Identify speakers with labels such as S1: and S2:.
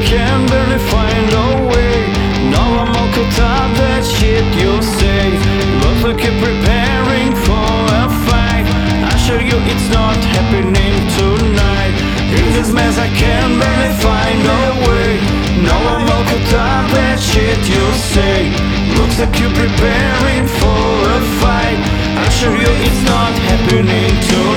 S1: can barely find a way. Now I'm all caught up, that shit you say. Looks like you're preparing for a fight. I assure you it's not happening tonight. In this mess I can barely find a way. Now I'm all caught up, that shit you say. Looks like you're preparing for a fight. I assure you it's not happening tonight.